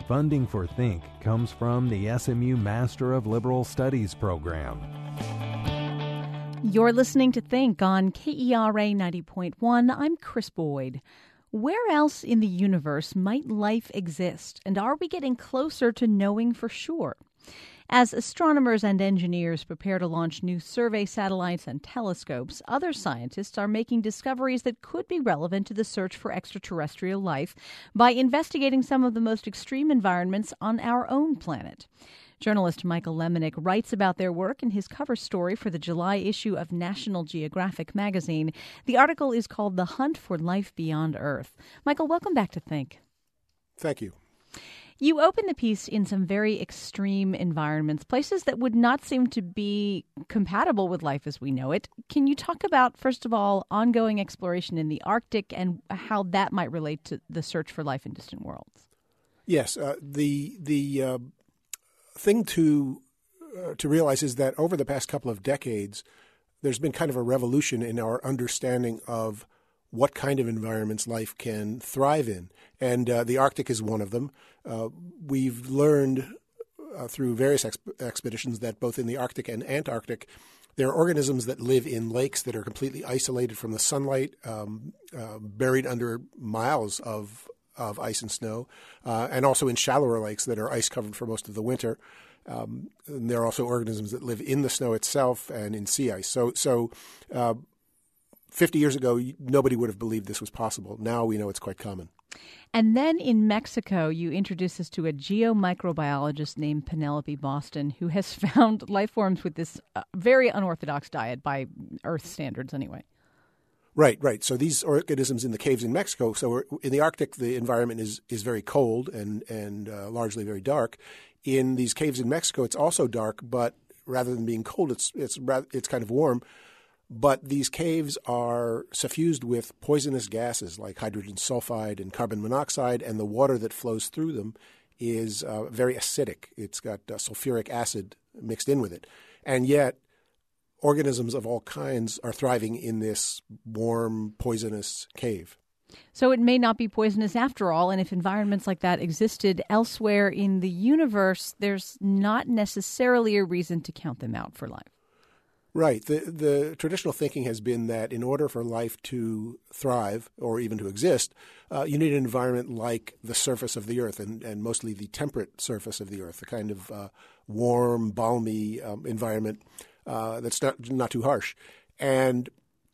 Funding for Think comes from the SMU Master of Liberal Studies program. You're listening to Think on KERA 90.1. I'm Chris Boyd. Where else in the universe might life exist, and are we getting closer to knowing for sure? As astronomers and engineers prepare to launch new survey satellites and telescopes, other scientists are making discoveries that could be relevant to the search for extraterrestrial life by investigating some of the most extreme environments on our own planet. Journalist Michael Lemonick writes about their work in his cover story for the July issue of National Geographic magazine. The article is called The Hunt for Life Beyond Earth. Michael, welcome back to Think. Thank you. You open the piece in some very extreme environments, places that would not seem to be compatible with life as we know it. Can you talk about, first of all, ongoing exploration in the Arctic and how that might relate to the search for life in distant worlds? Yes. The thing to realize is that over the past couple of decades, there's been kind of a revolution in our understanding of what kind of environments life can thrive in. And the Arctic is one of them. We've learned through various expeditions that both in the Arctic and Antarctic, there are organisms that live in lakes that are completely isolated from the sunlight, buried under miles of ice and snow, and also in shallower lakes that are ice-covered for most of the winter. And there are also organisms that live in the snow itself and in sea ice. So 50 years ago, nobody would have believed this was possible. Now we know it's quite common. And then in Mexico, you introduce us to a geomicrobiologist named Penelope Boston, who has found life forms with this very unorthodox diet by Earth standards anyway. Right. So these organisms in the caves in Mexico, so in the Arctic, the environment is very cold and largely very dark. In these caves in Mexico, it's also dark, but rather than being cold, it's kind of warm. But these caves are suffused with poisonous gases like hydrogen sulfide and carbon monoxide, and the water that flows through them is very acidic. It's got sulfuric acid mixed in with it. And yet, organisms of all kinds are thriving in this warm, poisonous cave. So it may not be poisonous after all, and if environments like that existed elsewhere in the universe, there's not necessarily a reason to count them out for life. Right. The traditional thinking has been that in order for life to thrive or even to exist, you need an environment like the surface of the Earth and mostly the temperate surface of the Earth, the kind of warm, balmy environment that's not too harsh. And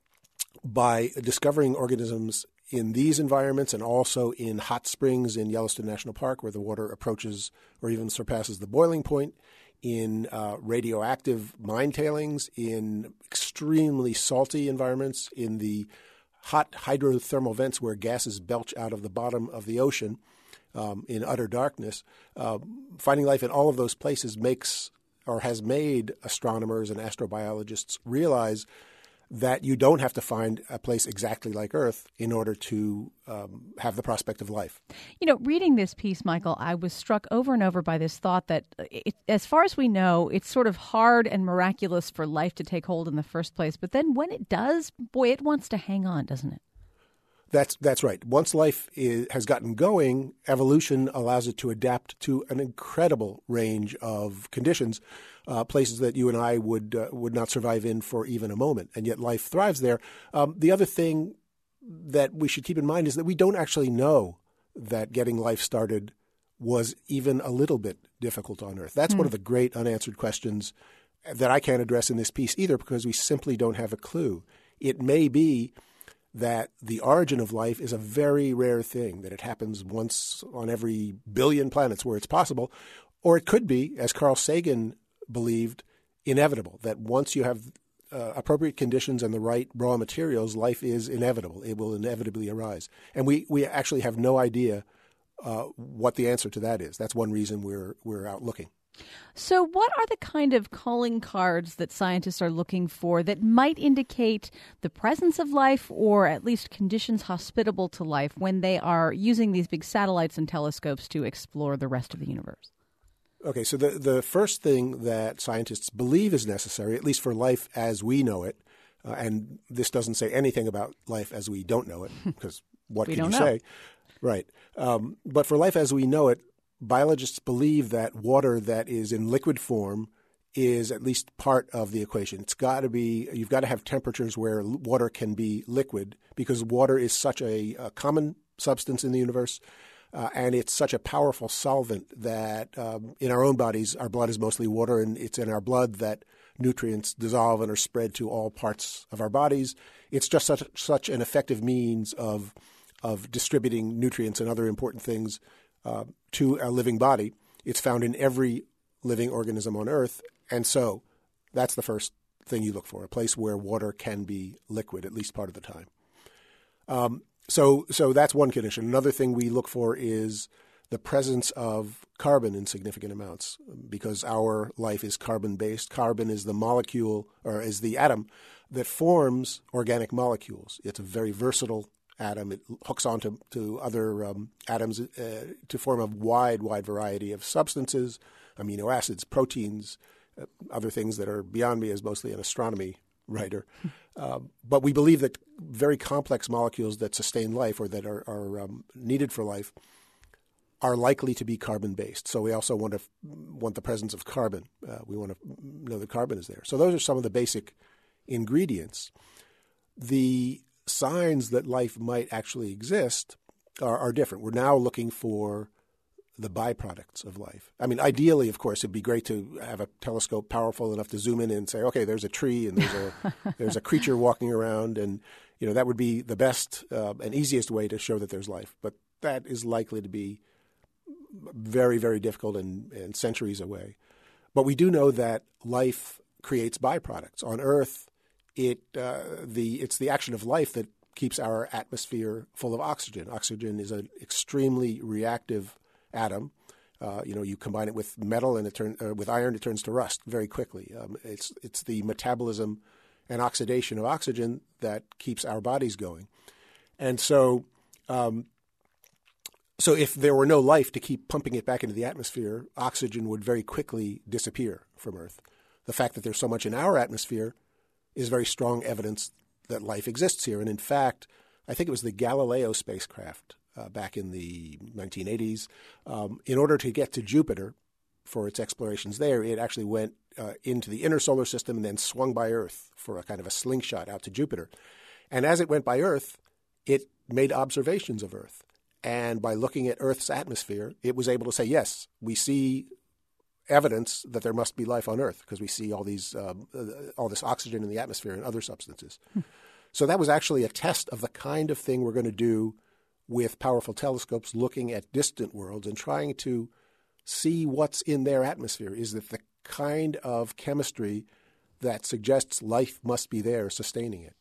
by discovering organisms in these environments and also in hot springs in Yellowstone National Park where the water approaches or even surpasses the boiling point, in radioactive mine tailings, in extremely salty environments, in the hot hydrothermal vents where gases belch out of the bottom of the ocean in utter darkness. Finding life in all of those places has made astronomers and astrobiologists realize that you don't have to find a place exactly like Earth in order to have the prospect of life. You know, reading this piece, Michael, I was struck over and over by this thought that as far as we know, it's sort of hard and miraculous for life to take hold in the first place. But then when it does, boy, it wants to hang on, doesn't it? That's right. Once life has gotten going, evolution allows it to adapt to an incredible range of conditions, places that you and I would not survive in for even a moment, and yet life thrives there. The other thing that we should keep in mind is that we don't actually know that getting life started was even a little bit difficult on Earth. That's one of the great unanswered questions that I can't address in this piece either because we simply don't have a clue. It may be that the origin of life is a very rare thing, that it happens once on every billion planets where it's possible, or it could be, as Carl Sagan believed, inevitable, that once you have appropriate conditions and the right raw materials, life is inevitable. It will inevitably arise. And we actually have no idea what the answer to that is. That's one reason we're out looking. So what are the kind of calling cards that scientists are looking for that might indicate the presence of life or at least conditions hospitable to life when they are using these big satellites and telescopes to explore the rest of the universe? Okay, so the first thing that scientists believe is necessary, at least for life as we know it, and this doesn't say anything about life as we don't know it, because what can you say? Right. But for life as we know it, biologists believe that water that is in liquid form is at least part of the equation. You've got to have temperatures where water can be liquid, because water is such a common substance in the universe, and it's such a powerful solvent that in our own bodies, our blood is mostly water, and it's in our blood that nutrients dissolve and are spread to all parts of our bodies. It's just such an effective means of distributing nutrients and other important things to a living body. It's found in every living organism on Earth. And so that's the first thing you look for, a place where water can be liquid, at least part of the time. So that's one condition. Another thing we look for is the presence of carbon in significant amounts, because our life is carbon-based. Carbon is the molecule, or is the atom that forms organic molecules. It's a very versatile atom. It hooks onto other atoms to form a wide variety of substances, amino acids, proteins, other things that are beyond me as mostly an astronomy writer. But we believe that very complex molecules that sustain life, or that are needed for life, are likely to be carbon-based. So we also want the presence of carbon. We want to know that carbon is there. So those are some of the basic ingredients. The signs that life might actually exist are different. We're now looking for the byproducts of life. I mean, ideally, of course, it'd be great to have a telescope powerful enough to zoom in and say, okay, there's a tree and there's a creature walking around, and that would be the best and easiest way to show that there's life. But that is likely to be very, very difficult and centuries away. But we do know that life creates byproducts. On Earth, it's the action of life that keeps our atmosphere full of oxygen. Oxygen is an extremely reactive atom. You combine it with metal and with iron, it turns to rust very quickly. It's the metabolism and oxidation of oxygen that keeps our bodies going. And so if there were no life to keep pumping it back into the atmosphere, oxygen would very quickly disappear from Earth. The fact that there's so much in our atmosphere is very strong evidence that life exists here. And in fact, I think it was the Galileo spacecraft back in the 1980s. In order to get to Jupiter for its explorations there, it actually went into the inner solar system and then swung by Earth for a kind of a slingshot out to Jupiter. And as it went by Earth, it made observations of Earth. And by looking at Earth's atmosphere, it was able to say, yes, we see evidence that there must be life on Earth, because we see all this oxygen in the atmosphere and other substances. So that was actually a test of the kind of thing we're going to do with powerful telescopes, looking at distant worlds and trying to see what's in their atmosphere. Is it the kind of chemistry that suggests life must be there sustaining it?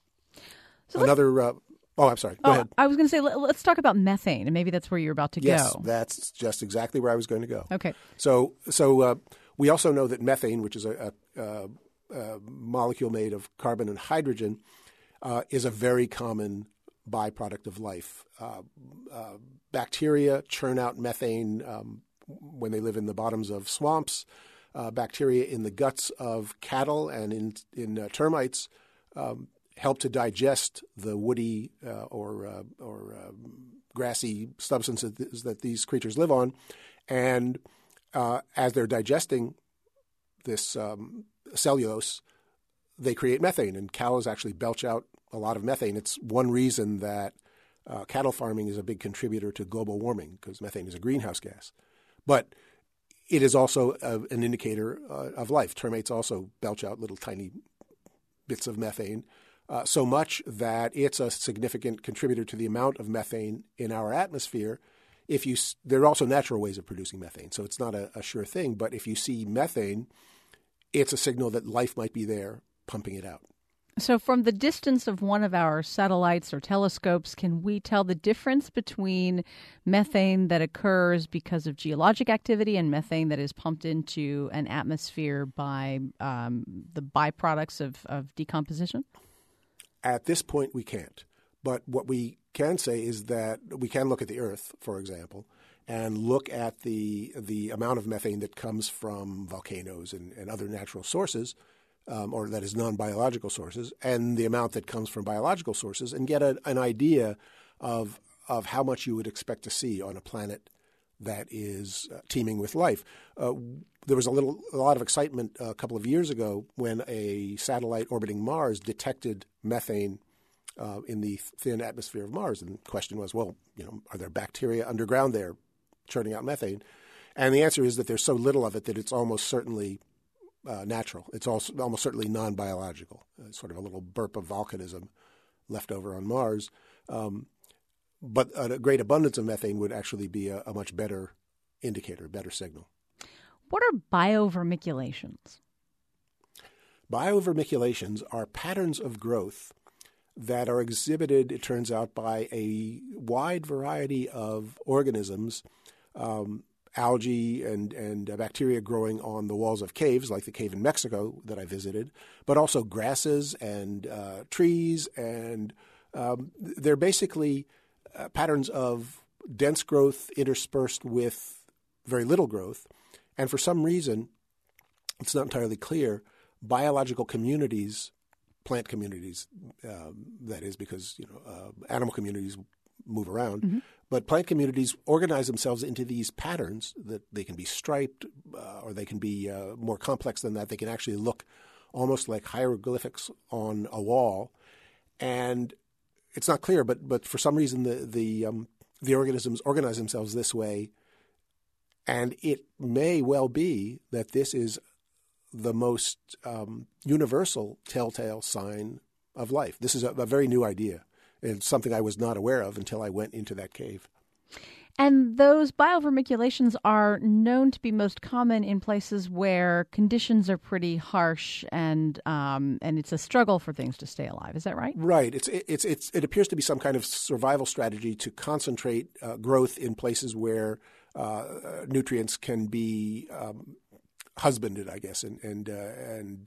So I'm sorry. Go ahead. I was going to say, let's talk about methane, and maybe that's where you're about to go. Yes, that's just exactly where I was going to go. Okay. So we also know that methane, which is a molecule made of carbon and hydrogen, is a very common byproduct of life. Bacteria churn out methane when they live in the bottoms of swamps. Bacteria in the guts of cattle and in termites help to digest the woody or grassy substances that these creatures live on. And as they're digesting this cellulose, they create methane. And cows actually belch out a lot of methane. It's one reason that cattle farming is a big contributor to global warming, because methane is a greenhouse gas. But it is also an indicator of life. Termites also belch out little tiny bits of methane, so much that it's a significant contributor to the amount of methane in our atmosphere. There are also natural ways of producing methane, so it's not a sure thing. But if you see methane, it's a signal that life might be there pumping it out. So from the distance of one of our satellites or telescopes, can we tell the difference between methane that occurs because of geologic activity and methane that is pumped into an atmosphere by the byproducts of decomposition? At this point, we can't. But what we can say is that we can look at the Earth, for example, and look at the amount of methane that comes from volcanoes and other natural sources, or that is non-biological sources, and the amount that comes from biological sources, and get an idea of how much you would expect to see on a planet that is teeming with life. There was a lot of excitement a couple of years ago when a satellite orbiting Mars detected methane in the thin atmosphere of Mars. And the question was, well, are there bacteria underground there churning out methane? And the answer is that there's so little of it that it's almost certainly natural. It's also almost certainly non-biological, sort of a little burp of volcanism left over on Mars. But a great abundance of methane would actually be a much better indicator, better signal. What are biovermiculations? Biovermiculations are patterns of growth that are exhibited, it turns out, by a wide variety of organisms, algae and bacteria growing on the walls of caves, like the cave in Mexico that I visited, but also grasses and trees. And they're basically patterns of dense growth interspersed with very little growth. And for some reason, it's not entirely clear, biological communities, plant communities, that is, because animal communities move around, but plant communities organize themselves into these patterns that they can be striped or they can be more complex than that. They can actually look almost like hieroglyphics on a wall. And it's not clear, but for some reason the organisms organize themselves this way. And it may well be that this is the most universal telltale sign of life. This is a very new idea. It's something I was not aware of until I went into that cave. And those biovermiculations are known to be most common in places where conditions are pretty harsh and it's a struggle for things to stay alive. Is that right? Right. It appears to be some kind of survival strategy to concentrate growth in places where nutrients can be husbanded, I guess, and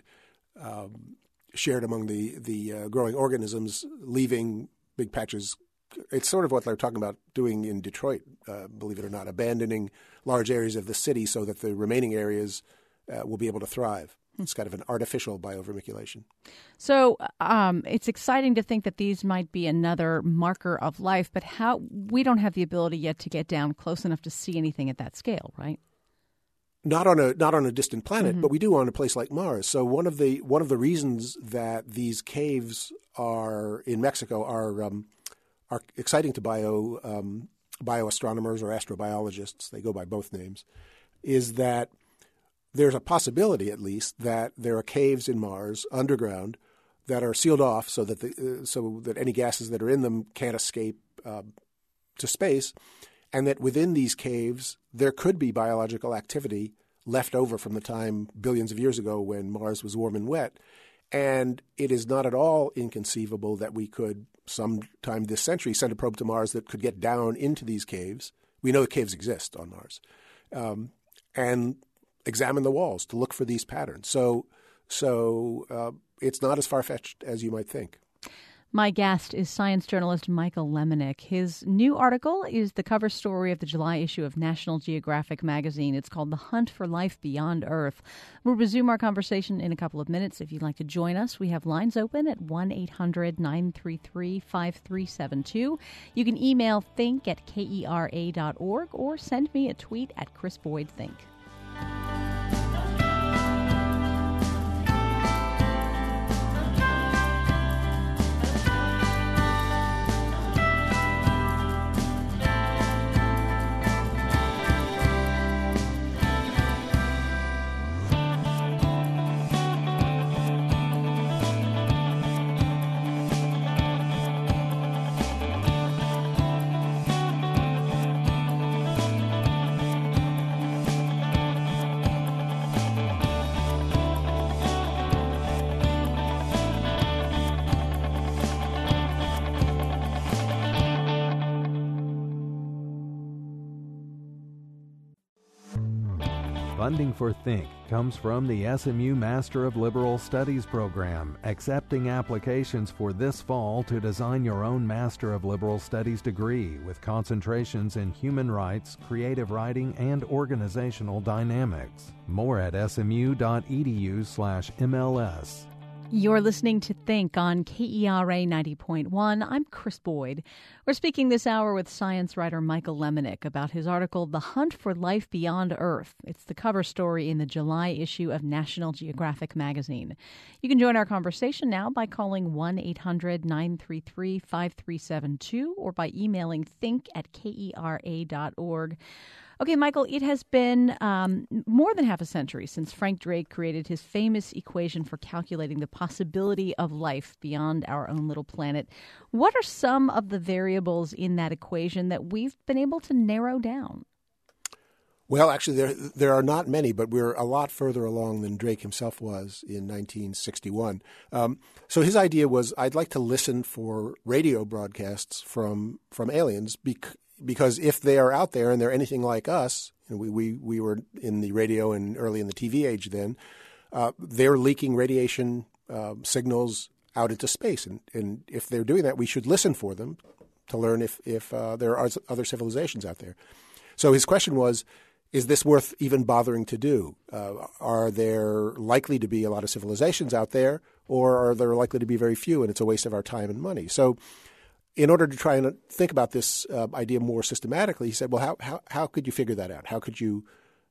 shared among the growing organisms, leaving big patches. It's sort of what they're talking about doing in Detroit, believe it or not, abandoning large areas of the city so that the remaining areas will be able to thrive. It's kind of an artificial biovermiculation. So it's exciting to think that these might be another marker of life, but we don't have the ability yet to get down close enough to see anything at that scale, right? Not on a distant planet, but we do on a place like Mars. So one of the reasons that these caves are in Mexico are exciting to bioastronomers or astrobiologists, they go by both names, is that there's a possibility, at least, that there are caves in Mars underground that are sealed off so that any gases that are in them can't escape to space, and that within these caves there could be biological activity left over from the time billions of years ago when Mars was warm and wet. And it is not at all inconceivable that we could sometime this century send a probe to Mars that could get down into these caves. We know the caves exist on Mars, and examine the walls to look for these patterns. So it's not as far-fetched as you might think. My guest is science journalist Michael Lemonick. His new article is the cover story of the July issue of National Geographic magazine. It's called The Hunt for Life Beyond Earth. We'll resume our conversation in a couple of minutes. If you'd like to join us, we have lines open at 1-800-933-5372. You can email think@kera.org or send me a tweet at Chris Boyd Think. Funding for Think comes from the SMU Master of Liberal Studies program, accepting applications for this fall to design your own Master of Liberal Studies degree with concentrations in human rights, creative writing, and organizational dynamics. More at smu.edu/MLS. You're listening to Think on KERA 90.1. I'm Chris Boyd. We're speaking this hour with science writer Michael Lemonick about his article, The Hunt for Life Beyond Earth. It's the cover story in the July issue of National Geographic magazine. You can join our conversation now by calling 1-800-933-5372 or by emailing think@kera.org. Okay, Michael, it has been more than half a century since Frank Drake created his famous equation for calculating the possibility of life beyond our own little planet. What are some of the variables in that equation that we've been able to narrow down? Well, actually, there are not many, but we're a lot further along than Drake himself was in 1961. So his idea was, I'd like to listen for radio broadcasts from aliens because if they are out there and they're anything like us, and we were in the radio and early in the TV age then, they're leaking radiation signals out into space. And if they're doing that, we should listen for them to learn if there are other civilizations out there. So his question was, is this worth even bothering to do? Are there likely to be a lot of civilizations out there, or are there likely to be very few, and it's a waste of our time and money? So in order to try and think about this idea more systematically, he said, well, how could you figure that out? How could you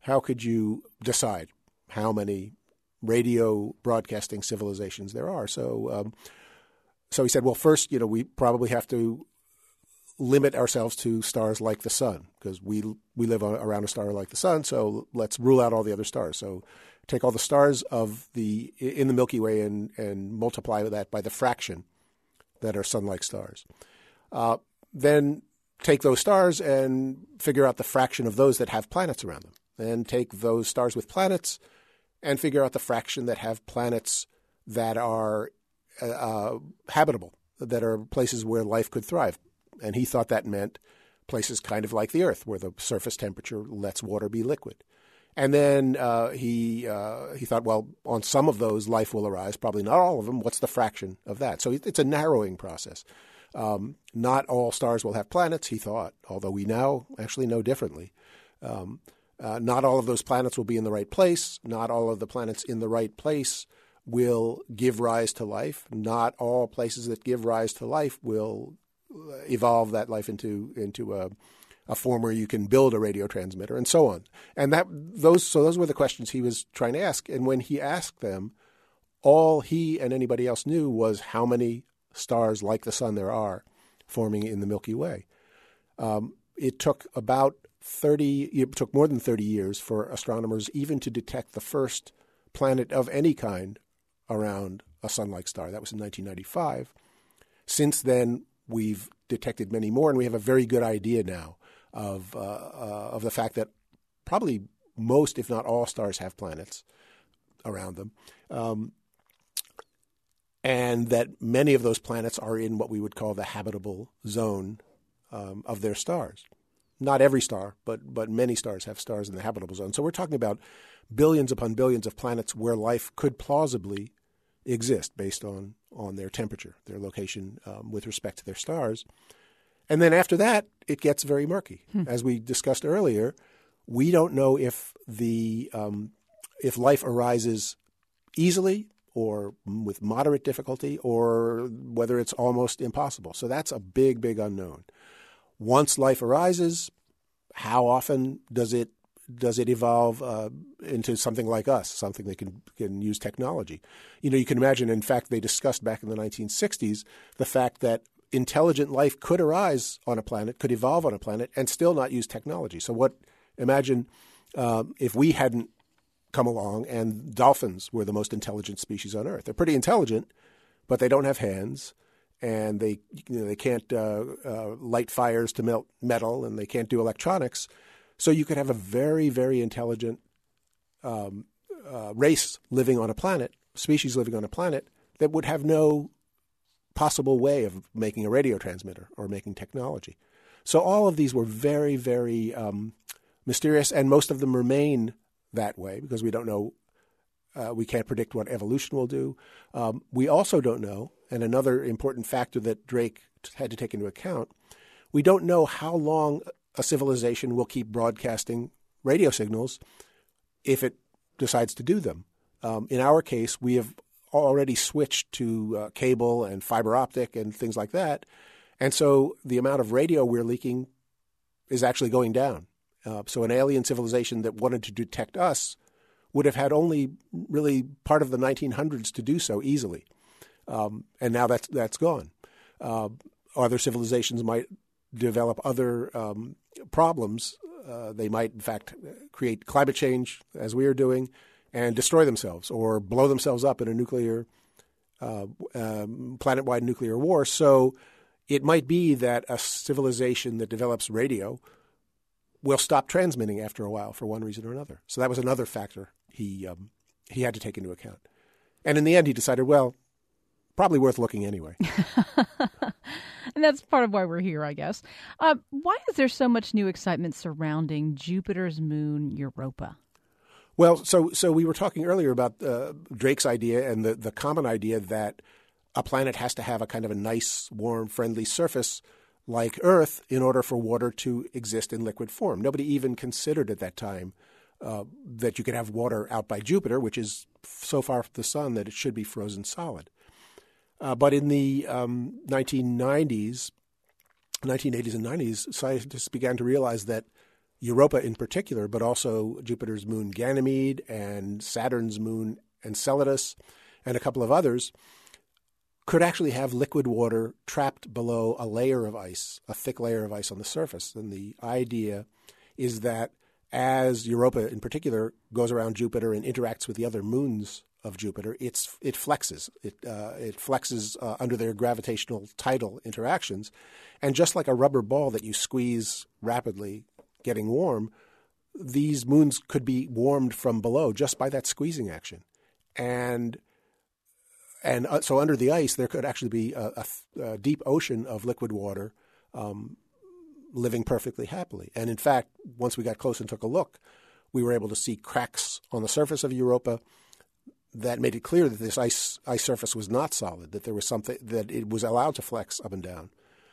decide how many radio broadcasting civilizations there are? So he said, well, first, we probably have to limit ourselves to stars like the sun, because we live around a star like the sun. So let's rule out all the other stars. So take all the stars in the Milky Way and multiply that by the fraction that are sun-like stars. Then take those stars and figure out the fraction of those that have planets around them. Then take those stars with planets and figure out the fraction that have planets that are habitable, that are places where life could thrive. And he thought that meant places kind of like the Earth, where the surface temperature lets water be liquid. And then he thought, well, on some of those life will arise, probably not all of them. What's the fraction of that? So it's a narrowing process. Not all stars will have planets, he thought, although we now actually know differently. Not all of those planets will be in the right place. Not all of the planets in the right place will give rise to life. Not all places that give rise to life will evolve that life into a form where you can build a radio transmitter, and so on. And those were the questions he was trying to ask. And when he asked them, all he and anybody else knew was how many stars like the sun there are forming in the Milky Way. It took more than 30 years for astronomers even to detect the first planet of any kind around a sun-like star. That was in 1995. Since then, we've detected many more, and we have a very good idea now of the fact that probably most, if not all, stars have planets around them, and that many of those planets are in what we would call the habitable zone of their stars. Not every star, but many stars have stars in the habitable zone. So we're talking about billions upon billions of planets where life could plausibly exist based on their temperature, their location with respect to their stars. And then after that, it gets very murky. As we discussed earlier, we don't know if life arises easily or with moderate difficulty, or whether it's almost impossible. So that's a big, big unknown. Once life arises, how often does it evolve into something like us, something that can use technology? You can imagine, in fact, they discussed back in the 1960s the fact that intelligent life could arise on a planet, could evolve on a planet, and still not use technology. So imagine if we hadn't come along and dolphins were the most intelligent species on Earth. They're pretty intelligent, but they don't have hands, and they can't light fires to melt metal, and they can't do electronics. So you could have a very, very intelligent race living on a planet, species living on a planet, that would have no possible way of making a radio transmitter or making technology. So all of these were very, very mysterious, and most of them remain that way because we don't know. We can't predict what evolution will do. We also don't know, and another important factor that Drake had to take into account, we don't know how long a civilization will keep broadcasting radio signals if it decides to do them. In our case, we have already switched to cable and fiber optic and things like that. And so the amount of radio we're leaking is actually going down. So an alien civilization that wanted to detect us would have had only really part of the 1900s to do so easily. And now that's gone. Other civilizations might develop other problems. They might, in fact, create climate change, as we are doing, and destroy themselves or blow themselves up in a nuclear, planet-wide nuclear war. So it might be that a civilization that develops radio will stop transmitting after a while for one reason or another. So that was another factor he had to take into account. And in the end, he decided, well, probably worth looking anyway. And that's part of why we're here, I guess. Why is there so much new excitement surrounding Jupiter's moon, Europa? Well, so we were talking earlier about Drake's idea and the common idea that a planet has to have a kind of a nice, warm, friendly surface like Earth in order for water to exist in liquid form. Nobody even considered at that time that you could have water out by Jupiter, which is so far from the sun that it should be frozen solid. But in the 1980s and 90s, scientists began to realize that Europa in particular, but also Jupiter's moon Ganymede and Saturn's moon Enceladus and a couple of others, could actually have liquid water trapped below a layer of ice, a thick layer of ice on the surface. And the idea is that as Europa in particular goes around Jupiter and interacts with the other moons of Jupiter, it flexes. It flexes under their gravitational tidal interactions. And just like a rubber ball that you squeeze rapidly getting warm, these moons could be warmed from below just by that squeezing action. And so under the ice, there could actually be a deep ocean of liquid water living perfectly happily. And in fact, once we got close and took a look, we were able to see cracks on the surface of Europa that made it clear that this ice surface was not solid, that there was something that it was allowed to flex up and down.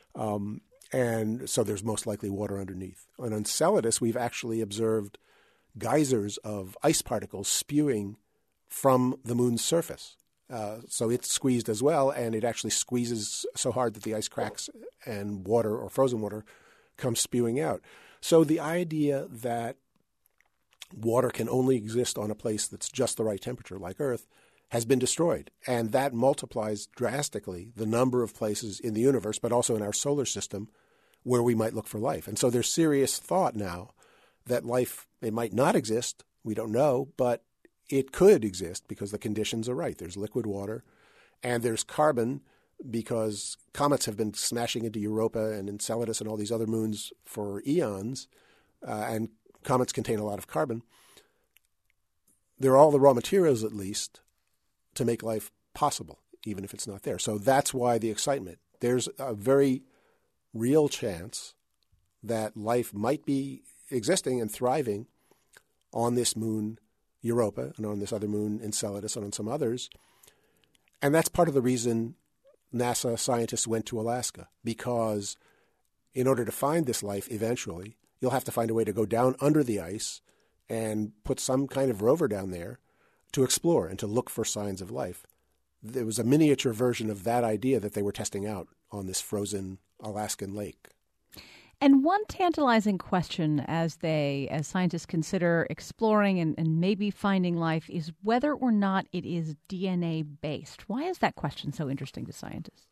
And so there's most likely water underneath. On Enceladus, we've actually observed geysers of ice particles spewing from the moon's surface. So it's squeezed as well, and it actually squeezes so hard that the ice cracks and water or frozen water comes spewing out. So the idea that water can only exist on a place that's just the right temperature, like Earth, has been destroyed. And that multiplies drastically the number of places in the universe, but also in our solar system, where we might look for life. And so there's serious thought now that life, it might not exist, we don't know, but it could exist because the conditions are right. There's liquid water, and there's carbon because comets have been smashing into Europa and Enceladus and all these other moons for eons, and comets contain a lot of carbon. There are all the raw materials, at least, to make life possible, even if it's not there. So that's why the excitement. There's a very real chance that life might be existing and thriving on this moon, Europa, and on this other moon, Enceladus, and on some others. And that's part of the reason NASA scientists went to Alaska, because in order to find this life eventually, you'll have to find a way to go down under the ice and put some kind of rover down there to explore and to look for signs of life. There was a miniature version of that idea that they were testing out on this frozen Alaskan lake. And one tantalizing question as scientists consider exploring and maybe finding life is whether or not it is DNA-based. Why is that question so interesting to scientists?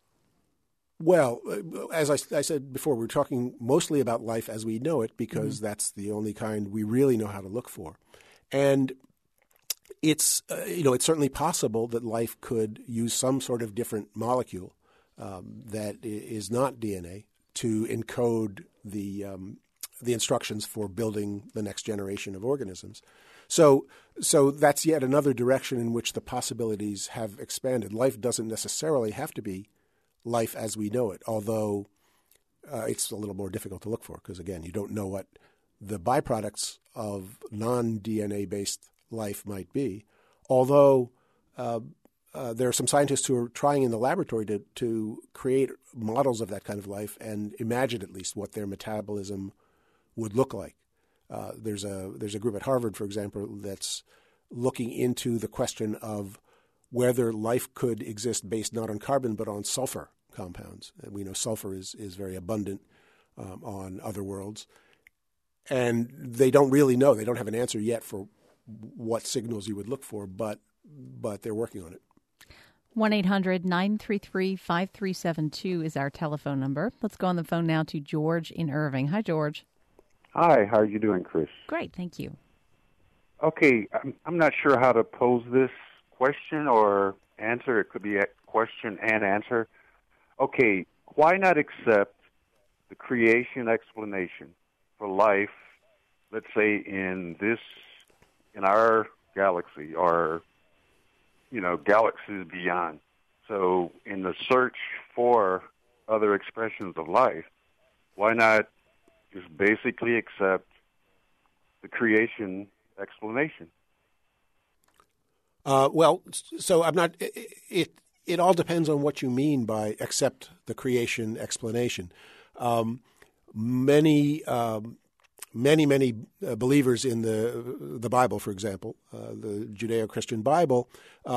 Well, as I said before, we're talking mostly about life as we know it because that's the only kind we really know how to look for. And it's it's certainly possible that life could use some sort of different molecule that is not DNA to encode the instructions for building the next generation of organisms. So that's yet another direction in which the possibilities have expanded. Life doesn't necessarily have to be life as we know it, although it's a little more difficult to look for because, again, you don't know what the byproducts of non-DNA-based life might be, although there are some scientists who are trying in the laboratory to create models of that kind of life and imagine at least what their metabolism would look like. There's a group at Harvard, for example, that's looking into the question of whether life could exist based not on carbon but on sulfur compounds. And we know sulfur is very abundant on other worlds. And they don't really know. They don't have an answer yet for what signals you would look for, but they're working on it. 1-800-933-5372 is our telephone number. Let's go on the phone now to George in Irving. Hi, George. Hi, how are you doing, Chris? Great, thank you. Okay, I'm not sure how to pose this question or answer. It could be a question and answer. Okay, why not accept the creation explanation for life, let's say in our galaxy or, galaxies beyond? So in the search for other expressions of life, why not just basically accept the creation explanation? So I'm not. It all depends on what you mean by accept the creation explanation. Many believers in the Bible, for example, the Judeo-Christian Bible,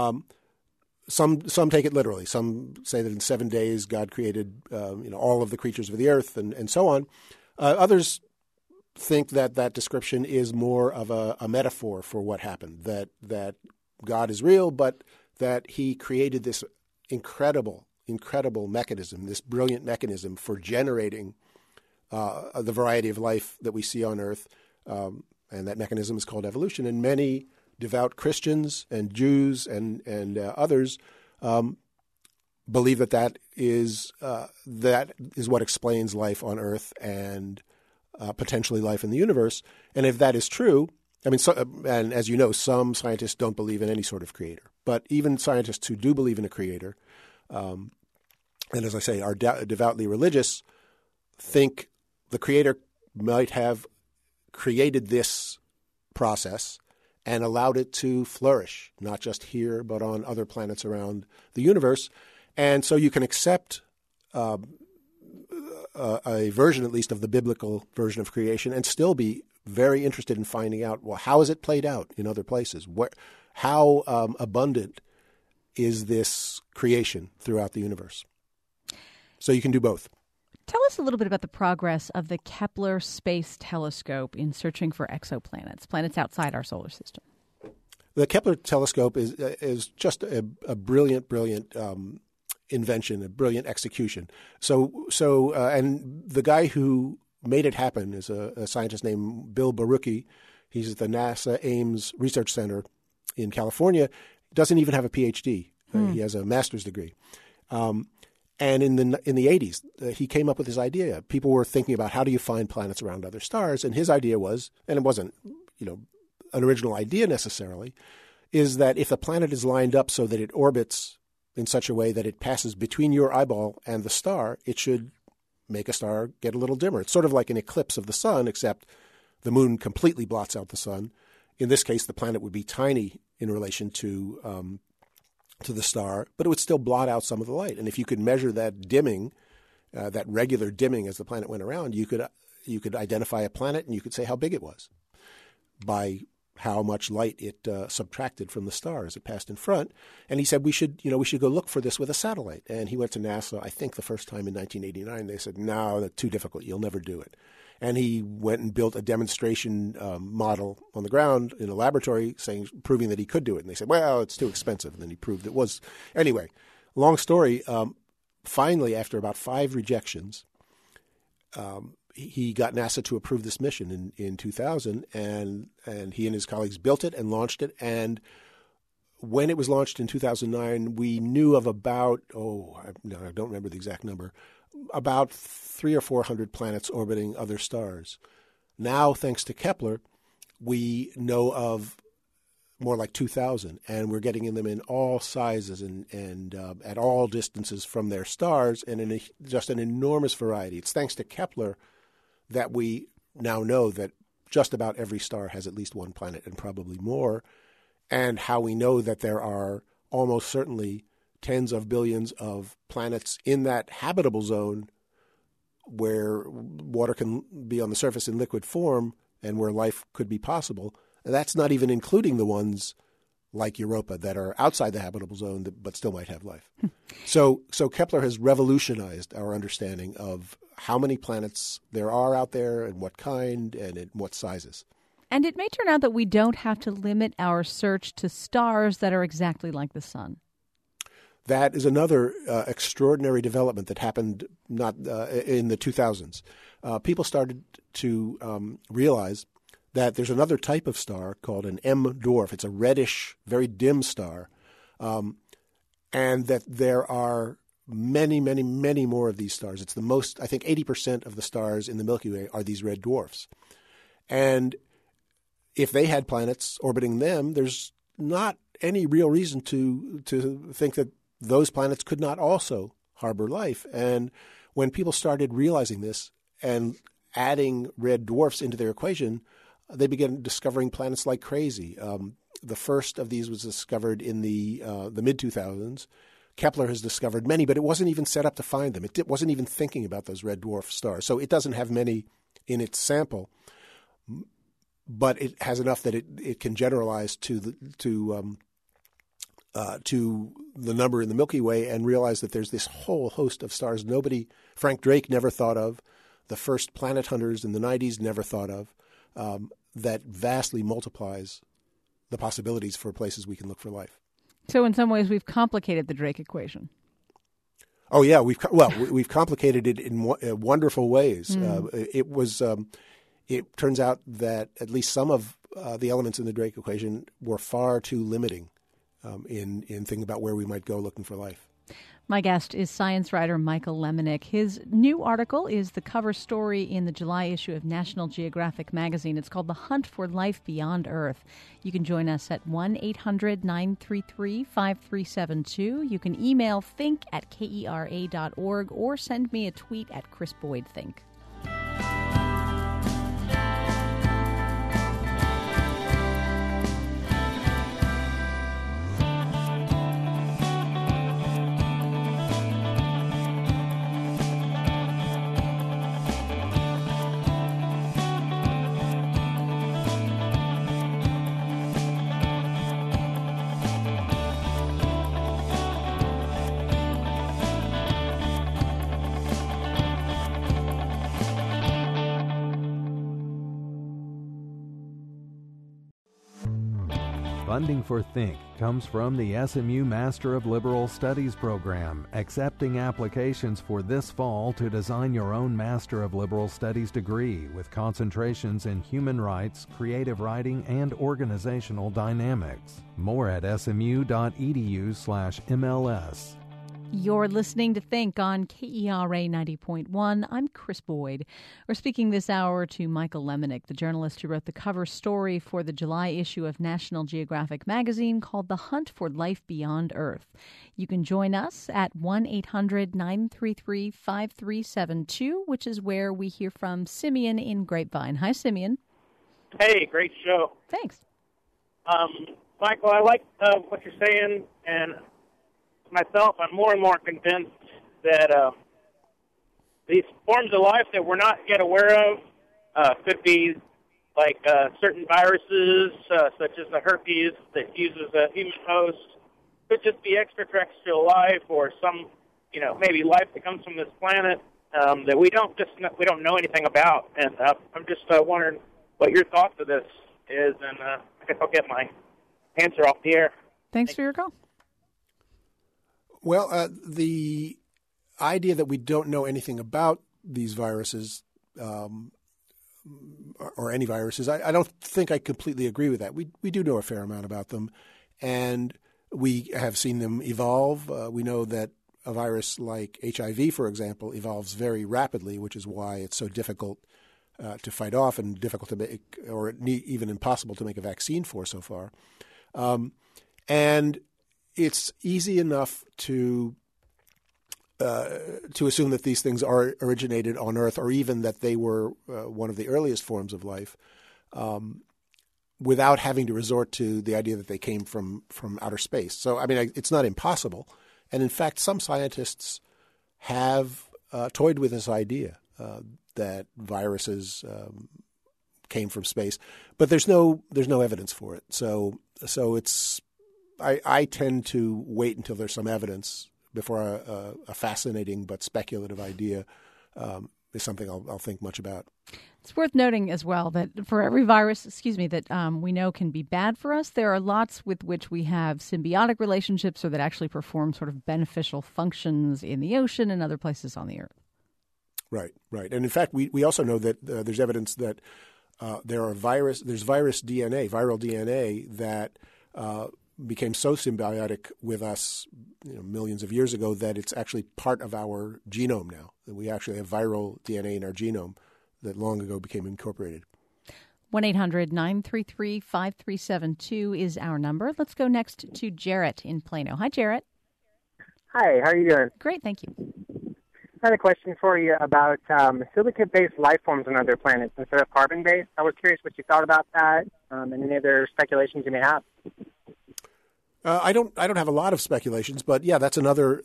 some take it literally. Some say that in 7 days God created all of the creatures of the earth and so on. Others think that description is more of a metaphor for what happened, that God is real, but that he created this incredible mechanism, this brilliant mechanism for generating the variety of life that we see on Earth, and that mechanism is called evolution. And many devout Christians and Jews and others believe that is what explains life on Earth and potentially life in the universe. And if that is true, and as you know, some scientists don't believe in any sort of creator. But even scientists who do believe in a creator, and as I say, are devoutly religious, think the creator might have created this process and allowed it to flourish, not just here, but on other planets around the universe. And so you can accept a version, at least, of the biblical version of creation and still be very interested in finding out, well, how has it played out in other places? How abundant is this creation throughout the universe? So you can do both. Tell us a little bit about the progress of the Kepler Space Telescope in searching for exoplanets, planets outside our solar system. The Kepler telescope is just a brilliant invention, a brilliant execution. So and the guy who made it happen is a scientist named Bill Barucki. He's at the NASA Ames Research Center in California. Doesn't even have a PhD. He has a master's degree. And in the 80s, he came up with this idea. People were thinking about how do you find planets around other stars, and his idea was, and it wasn't, an original idea necessarily, is that if a planet is lined up so that it orbits in such a way that it passes between your eyeball and the star, it should make a star get a little dimmer. It's sort of like an eclipse of the sun, except the moon completely blots out the sun. In this case, the planet would be tiny in relation to the star, but it would still blot out some of the light. And if you could measure that dimming, that regular dimming as the planet went around, you could identify a planet and you could say how big it was by how much light it subtracted from the star as it passed in front. And he said we should go look for this with a satellite. And he went to NASA, I think the first time in 1989. They said, no, that's too difficult. You'll never do it. And he went and built a demonstration model on the ground in a laboratory proving that he could do it. And they said, well, it's too expensive. And then he proved it was. Anyway, long story, finally, after about 5 rejections, he got NASA to approve this mission in 2000, and he and his colleagues built it and launched it. And when it was launched in 2009, we knew of about, I don't remember the exact number, about 300 or 400 planets orbiting other stars. Now, thanks to Kepler, we know of more like 2,000, and we're getting them in all sizes and at all distances from their stars, and in just an enormous variety. It's thanks to Kepler that we now know that just about every star has at least one planet and probably more, and how we know that there are almost certainly tens of billions of planets in that habitable zone where water can be on the surface in liquid form and where life could be possible. And that's not even including the ones like Europa that are outside the habitable zone but still might have life. So Kepler has revolutionized our understanding of how many planets there are out there and what kind and in what sizes. And it may turn out that we don't have to limit our search to stars that are exactly like the sun. That is another extraordinary development that happened not in the 2000s. People started to realize that there's another type of star called an M dwarf. It's a reddish, very dim star, and that there are many, many, many more of these stars. It's the most, I think 80% of the stars in the Milky Way are these red dwarfs. And if they had planets orbiting them, there's not any real reason to think that those planets could not also harbor life. And when people started realizing this and adding red dwarfs into their equation, they began discovering planets like crazy. The first of these was discovered in the mid-2000s. Kepler has discovered many, but it wasn't even set up to find them. It wasn't even thinking about those red dwarf stars. So it doesn't have many in its sample, but it has enough that it can generalize to the number in the Milky Way and realize that there's this whole host of stars Frank Drake never thought of, the first planet hunters in the 90s never thought of, that vastly multiplies the possibilities for places we can look for life. So in some ways, we've complicated the Drake equation. Oh yeah, we've complicated it in wonderful ways. It turns out that at least some of the elements in the Drake equation were far too limiting in thinking about where we might go looking for life. My guest is science writer Michael Lemonick. His new article is the cover story in the July issue of National Geographic magazine. It's called The Hunt for Life Beyond Earth. You can join us at 1-800-933-5372. You can email think@kera.org or send me a tweet at Chris Boyd Think. Funding for Think comes from the SMU Master of Liberal Studies program, accepting applications for this fall to design your own Master of Liberal Studies degree with concentrations in human rights, creative writing, and organizational dynamics. More at smu.edu/MLS. You're listening to Think on KERA 90.1. I'm Chris Boyd. We're speaking this hour to Michael Lemonick, the journalist who wrote the cover story for the July issue of National Geographic magazine called The Hunt for Life Beyond Earth. You can join us at 1-800-933-5372, which is where we hear from Simeon in Grapevine. Hi, Simeon. Hey, great show. Thanks. Michael, I like what you're saying, and myself, I'm more and more convinced that these forms of life that we're not yet aware of could be like certain viruses, such as the herpes that uses a human host, could just be extraterrestrial life, or some, maybe life that comes from this planet that we don't know anything about. And I'm just wondering what your thoughts of this is, and I guess I'll get my answer off the air. Thanks for your call. Well, the idea that we don't know anything about these viruses or any viruses, I don't think I completely agree with that. We do know a fair amount about them, and we have seen them evolve. We know that a virus like HIV, for example, evolves very rapidly, which is why it's so difficult to fight off and difficult to make, or even impossible to make a vaccine for so far. And it's easy enough to assume that these things originated on Earth, or even that they were one of the earliest forms of life, without having to resort to the idea that they came from outer space. So, I mean, it's not impossible. And in fact, some scientists have toyed with this idea that viruses came from space, but there's no evidence for it. So it's I tend to wait until there's some evidence before a fascinating but speculative idea is something I'll think much about. It's worth noting as well that for every virus, that we know can be bad for us, there are lots with which we have symbiotic relationships or that actually perform sort of beneficial functions in the ocean and other places on the earth. Right. And in fact, we also know that there's evidence that there's viral DNA that became so symbiotic with us millions of years ago that it's actually part of our genome now. We actually have viral DNA in our genome that long ago became incorporated. 1-800-933-5372 is our number. Let's go next to Jarrett in Plano. Hi, Jarrett. Hi, how are you doing? Great, thank you. I had a question for you about silicate-based life forms on other planets instead of carbon-based. I was curious what you thought about that and any other speculations you may have. I don't have a lot of speculations, but yeah, that's another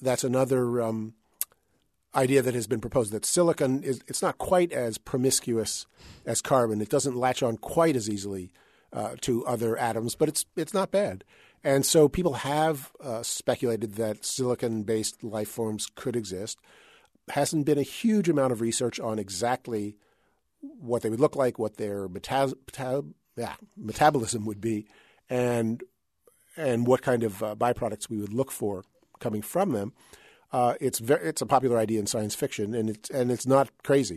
idea that has been proposed, that silicon it's not quite as promiscuous as carbon. It doesn't latch on quite as easily to other atoms, but it's not bad. And so people have speculated that silicon-based life forms could exist. Hasn't been a huge amount of research on exactly what they would look like, what their metabolism would be, and what kind of byproducts we would look for coming from them. It's a popular idea in science fiction, and it's not crazy.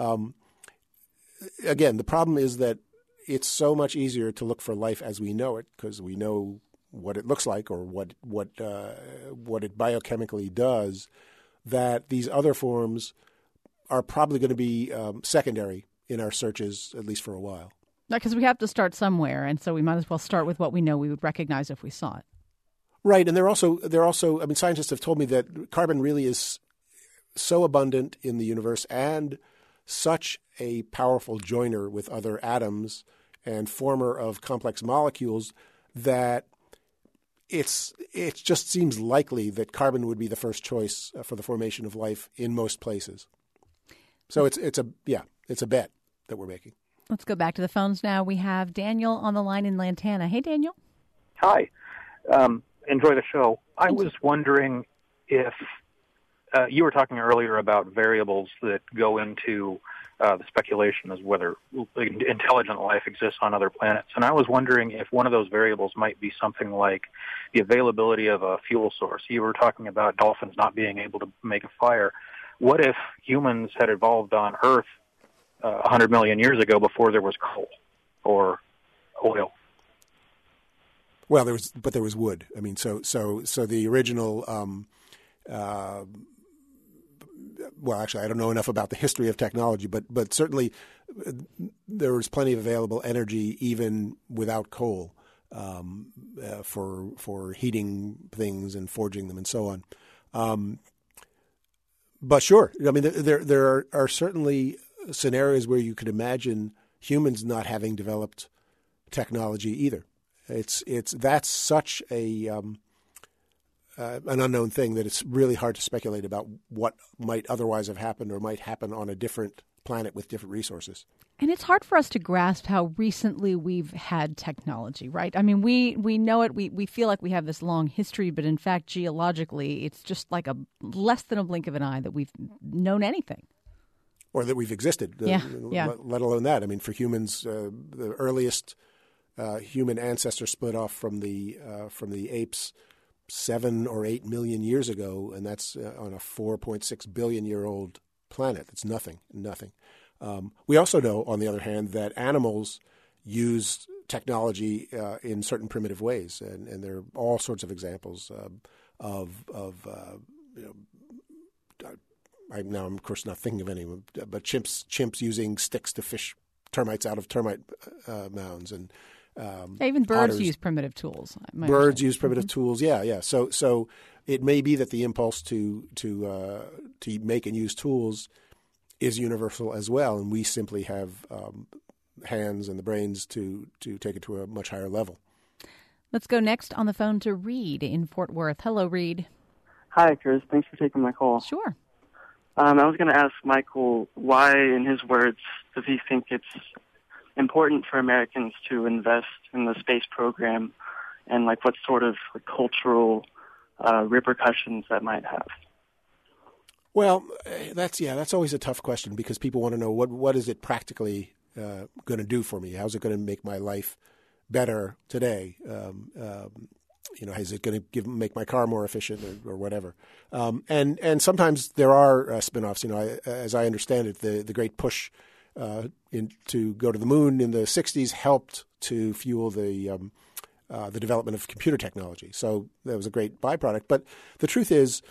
Again, the problem is that it's so much easier to look for life as we know it because we know what it looks like or what it biochemically does, that these other forms are probably going to be secondary in our searches, at least for a while. Because we have to start somewhere, and so we might as well start with what we know we would recognize if we saw it. Right, and they're also. I mean, scientists have told me that carbon really is so abundant in the universe and such a powerful joiner with other atoms and former of complex molecules that it just seems likely that carbon would be the first choice for the formation of life in most places. So it's a bet that we're making. Let's go back to the phones now. We have Daniel on the line in Lantana. Hey, Daniel. Hi. Enjoy the show. I was wondering if you were talking earlier about variables that go into the speculation as whether intelligent life exists on other planets. And I was wondering if one of those variables might be something like the availability of a fuel source. You were talking about dolphins not being able to make a fire. What if humans had evolved on Earth 100 million years ago before there was coal or oil? Well, there was wood. I mean, so the original. Well, actually, I don't know enough about the history of technology, but certainly there was plenty of available energy even without coal for heating things and forging them and so on. But sure, I mean, there are certainly scenarios where you could imagine humans not having developed technology either. That's such an unknown thing that it's really hard to speculate about what might otherwise have happened or might happen on a different planet with different resources. And it's hard for us to grasp how recently we've had technology, right? I mean, we know it. We feel like we have this long history, but in fact, geologically, it's just like less than a blink of an eye that we've known anything. Or that we've existed, let alone that. I mean, for humans, the earliest human ancestor split off from the apes 7 or 8 million years ago, and that's on a 4.6 billion year old planet. It's nothing. We also know, on the other hand, that animals use technology in certain primitive ways, and there are all sorts of examples I'm of course not thinking of any, but chimps using sticks to fish termites out of termite mounds, and even birds otters. Use primitive tools. Birds use primitive tools. Yeah. So it may be that the impulse to make and use tools is universal as well, and we simply have hands and the brains to take it to a much higher level. Let's go next on the phone to Reed in Fort Worth. Hello, Reed. Hi, Chris. Thanks for taking my call. Sure. I was going to ask Michael why, in his words, does he think it's important for Americans to invest in the space program and like what sort of cultural repercussions that might have? Well, that's always a tough question because people want to know what is it practically going to do for me? How's it going to make my life better today? Is it going to make my car more efficient or whatever? And sometimes there are spin-offs. As I understand it, the great push to go to the moon in the 60s helped to fuel the development of computer technology. So that was a great byproduct. But the truth is,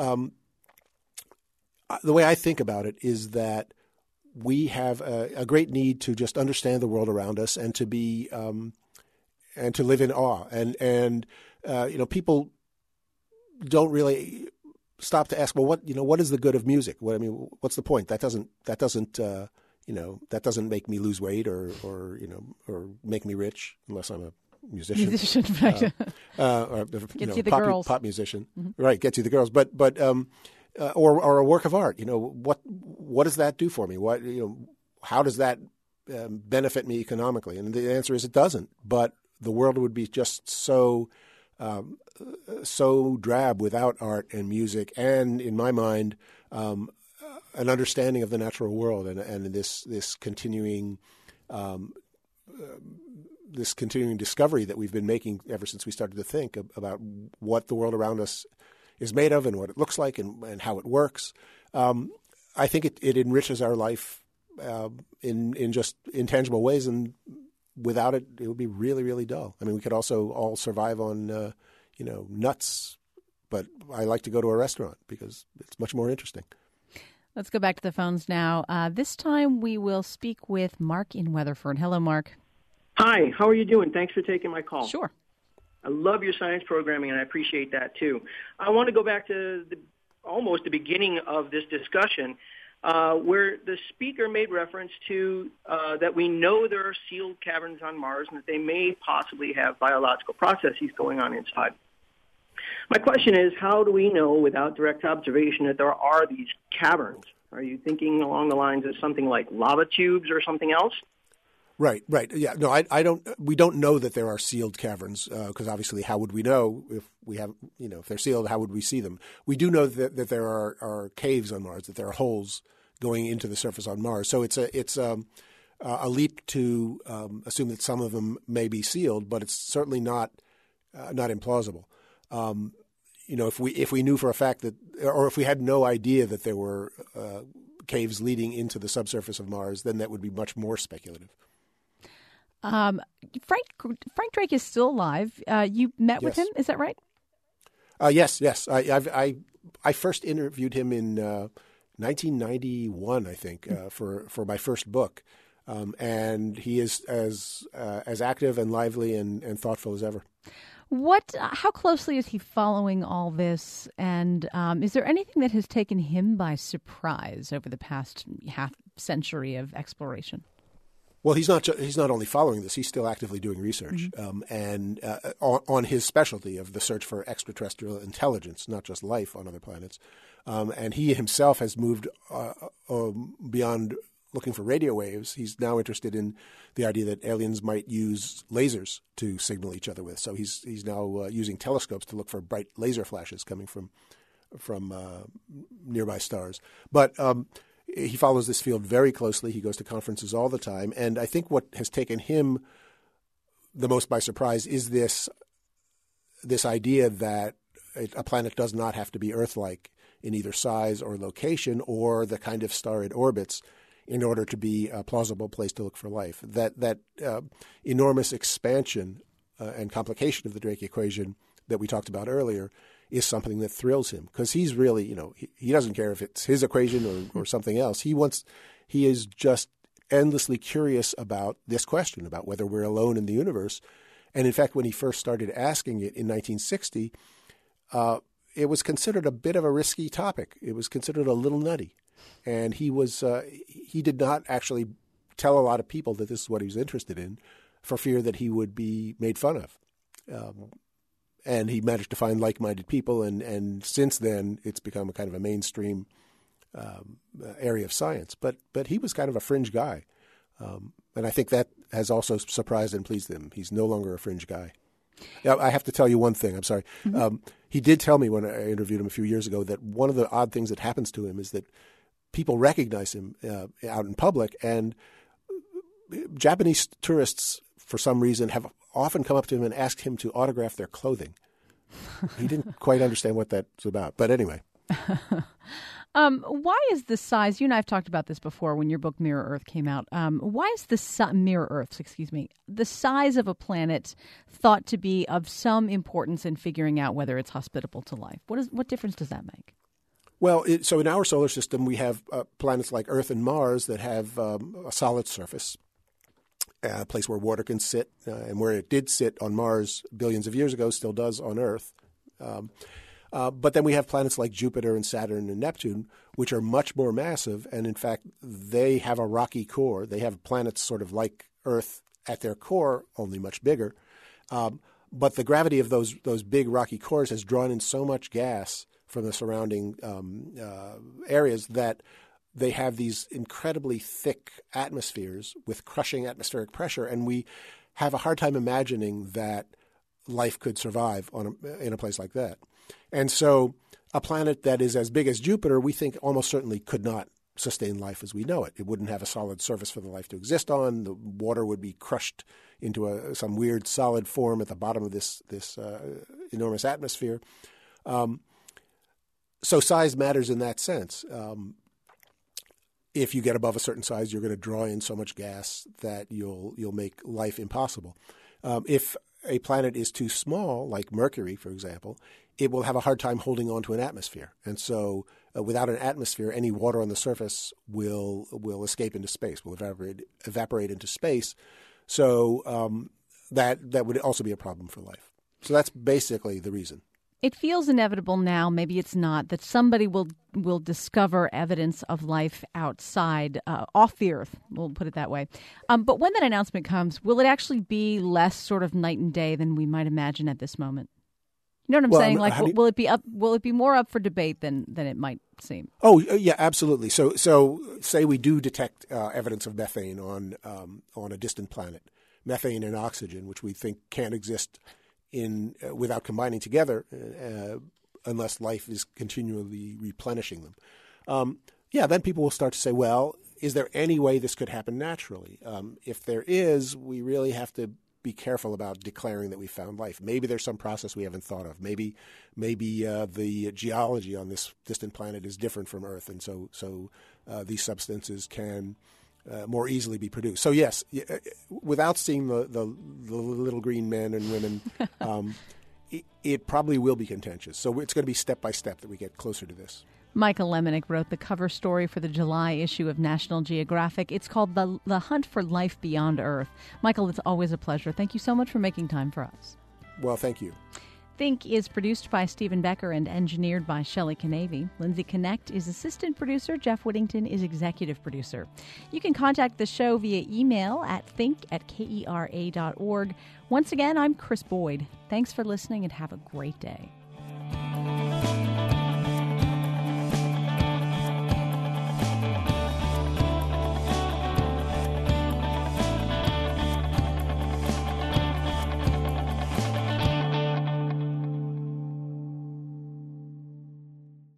the way I think about it is that we have a great need to just understand the world around us and to be and to live in awe. And people don't really stop to ask, well, what is the good of music? What's the point? That doesn't make me lose weight or make me rich unless I'm a musician. Right. Or gets you the girls. Pop musician, right? Gets you the girls, but or a work of art. What does that do for me? How does that benefit me economically? And the answer is it doesn't. But the world would be just so drab without art and music, and in my mind, an understanding of the natural world and this continuing discovery that we've been making ever since we started to think about what the world around us is made of and what it looks like and how it works. I think it enriches our life in just intangible ways, and without it, it would be really, really dull. We could also all survive on nuts, but I like to go to a restaurant because it's much more interesting. Let's go back to the phones now. This time we will speak with Mark in Weatherford. Hello, Mark. Hi, how are you doing? Thanks for taking my call. Sure. I love your science programming, and I appreciate that, too. I want to go back to almost the beginning of this discussion where the speaker made reference to that we know there are sealed caverns on Mars and that they may possibly have biological processes going on inside. My question is, how do we know without direct observation that there are these caverns? Are you thinking along the lines of something like lava tubes or something else? Right. Yeah. No, I don't. We don't know that there are sealed caverns because obviously, how would we know if we have? If they're sealed, how would we see them? We do know that there are caves on Mars, that there are holes going into the surface on Mars. So it's a leap to assume that some of them may be sealed, but it's certainly not implausible. If we knew for a fact that, or if we had no idea that there were caves leading into the subsurface of Mars, then that would be much more speculative. Frank Drake is still alive. You met with him, is that right? Yes. I first interviewed him in 1991, I think, for my first book, and he is as active and lively and thoughtful as ever. How closely is he following all this? And is there anything that has taken him by surprise over the past half century of exploration? Well, he's not only following this; he's still actively doing research, and on his specialty of the search for extraterrestrial intelligence, not just life on other planets. And he himself has moved beyond looking for radio waves. He's now interested in the idea that aliens might use lasers to signal each other with. So he's now using telescopes to look for bright laser flashes coming from nearby stars. But he follows this field very closely. He goes to conferences all the time. And I think what has taken him the most by surprise is this idea that a planet does not have to be Earth-like in either size or location or the kind of star it orbits in order to be a plausible place to look for life. That enormous expansion and complication of the Drake equation that we talked about earlier is something that thrills him because he's really, he doesn't care if it's his equation or something else. He is just endlessly curious about this question, about whether we're alone in the universe. And in fact, when he first started asking it in 1960, it was considered a bit of a risky topic. It was considered a little nutty. And he did not actually tell a lot of people that this is what he was interested in for fear that he would be made fun of. And he managed to find like-minded people, and since then it's become a kind of a mainstream area of science. But he was kind of a fringe guy, and I think that has also surprised and pleased him. He's no longer a fringe guy. Yeah, I have to tell you one thing. I'm sorry. Mm-hmm. He did tell me when I interviewed him a few years ago that one of the odd things that happens to him is that people recognize him out in public, and Japanese tourists, for some reason, have often come up to him and asked him to autograph their clothing. He didn't quite understand what that's about. But anyway. Why is the size, you and I have talked about this before when your book Mirror Earth came out, why is Mirror Earth, the size of a planet thought to be of some importance in figuring out whether it's hospitable to life? What difference does that make? Well, so in our solar system, we have planets like Earth and Mars that have a solid surface, a place where water can sit, and where it did sit on Mars billions of years ago still does on Earth. But then we have planets like Jupiter and Saturn and Neptune, which are much more massive. And in fact, they have a rocky core. They have planets sort of like Earth at their core, only much bigger. But the gravity of those big rocky cores has drawn in so much gas from the surrounding areas that they have these incredibly thick atmospheres with crushing atmospheric pressure. And we have a hard time imagining that life could survive in a place like that. And so a planet that is as big as Jupiter, we think almost certainly could not sustain life as we know it. It wouldn't have a solid surface for the life to exist on. The water would be crushed into some weird solid form at the bottom of this enormous atmosphere. So size matters in that sense. If you get above a certain size, you're going to draw in so much gas that you'll make life impossible. If a planet is too small, like Mercury, for example, it will have a hard time holding on to an atmosphere. And so without an atmosphere, any water on the surface will escape into space, will evaporate into space. So that would also be a problem for life. So that's basically the reason. It feels inevitable now, maybe it's not, that somebody will discover evidence of life outside, off the Earth, we'll put it that way. But when that announcement comes, will it actually be less sort of night and day than we might imagine at this moment? You know what I'm saying? Like, will it be more up for debate than it might seem? Oh, yeah, absolutely. So say we do detect evidence of methane on a distant planet, methane and oxygen, which we think can't exist without combining together unless life is continually replenishing them. Then people will start to say, well, is there any way this could happen naturally? If there is, we really have to be careful about declaring that we found life. Maybe there's some process we haven't thought of. Maybe the geology on this distant planet is different from Earth, and so these substances can more easily be produced. So yes, without seeing the little green men and women, it probably will be contentious. So it's going to be step by step that we get closer to this. Michael Lemonick wrote the cover story for the July issue of National Geographic. It's called The Hunt for Life Beyond Earth. Michael, it's always a pleasure. Thank you so much for making time for us. Well, thank you. Think is produced by Stephen Becker and engineered by Shelley Canavy. Lindsay Connect is assistant producer. Jeff Whittington is executive producer. You can contact the show via email at think@kera.org. Once again, I'm Chris Boyd. Thanks for listening and have a great day.